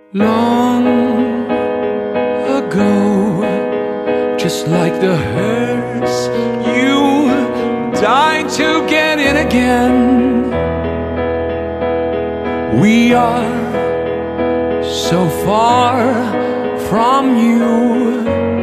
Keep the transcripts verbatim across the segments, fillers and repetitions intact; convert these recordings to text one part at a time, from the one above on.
Long ago, just like the hearse, you died to get in again. We are so far from you,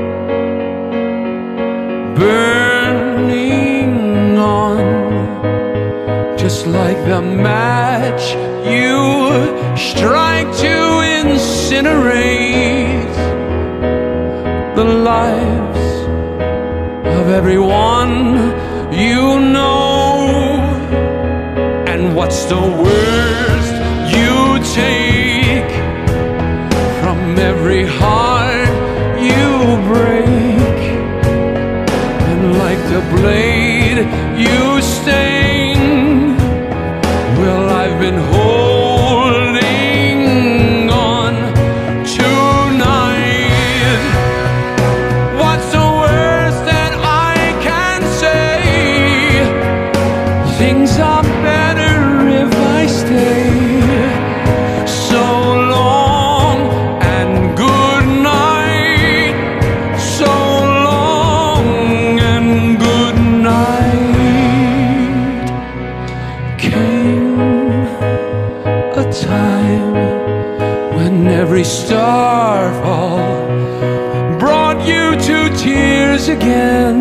burning on, just like the match you strike to incinerate the lives of everyone you know. And what's the worst you take from every heart you break? And like the blade you stain, well, I've been holding on tonight. What's the worst that I can say? Things are better if I stay. So long and good night. So long and good night. Came a time when every starfall brought you to tears again.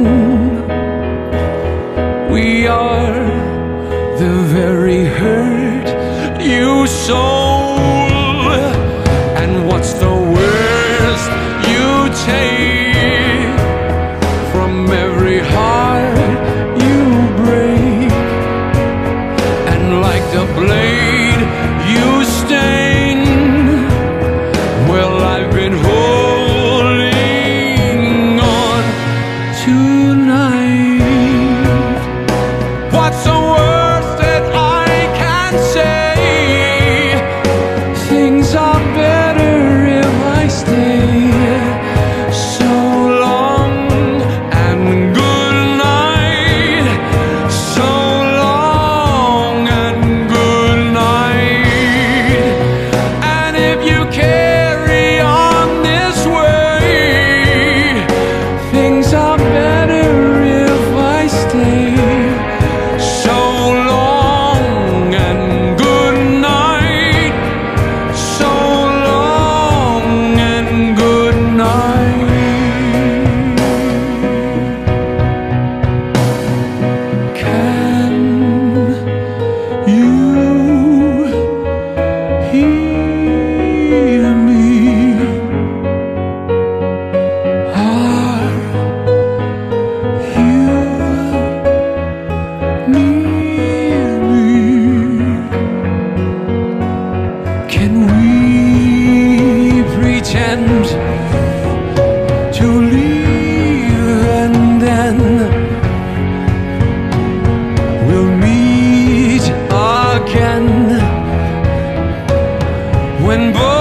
We are the very hurt you sold. And what's the worst you take from every heart you break? And like the blade you stain, well, I've been holding on tonight. What's the worst that I can say? Things are better if I stay. So long and good night. So long and good night. And if you carry on this way, things are better if I stay. So long and good night. So long and good night. Can you hear me? Are you near me? Can we pretend to leave and then we'll meet again when both